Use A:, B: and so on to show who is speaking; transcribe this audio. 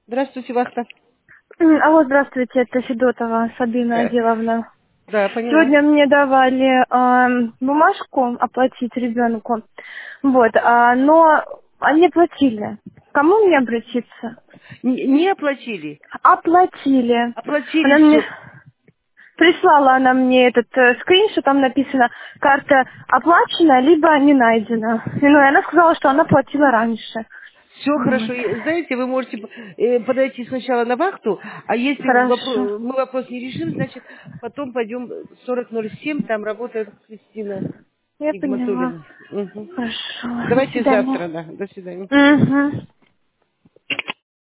A: Здравствуйте, Вахта.
B: Алло, здравствуйте, это Федотова Сабина
A: Э,
B: Адиловна.
A: Да, поняла.
B: Сегодня мне давали бумажку оплатить ребенку, вот, но они оплатили. К кому мне обратиться?
A: Не оплатили.
B: Оплатили.
A: Оплатили
B: Она мне
A: все.
B: прислала она мне этот скриншот, там написано карта оплачена, либо не найдена. Ну, и она сказала, что она платила раньше.
A: Все
B: Вот.
A: хорошо. И, знаете, вы можете подойти сначала на вахту, а если
B: Хорошо.
A: мы вопрос не решим, значит, потом пойдем 4007, там работает Кристина
B: Я поняла.
A: Нигматуллина. Мгм.
B: Хорошо. До
A: Давайте
B: свидания.
A: завтра, да. До свидания.
B: Угу.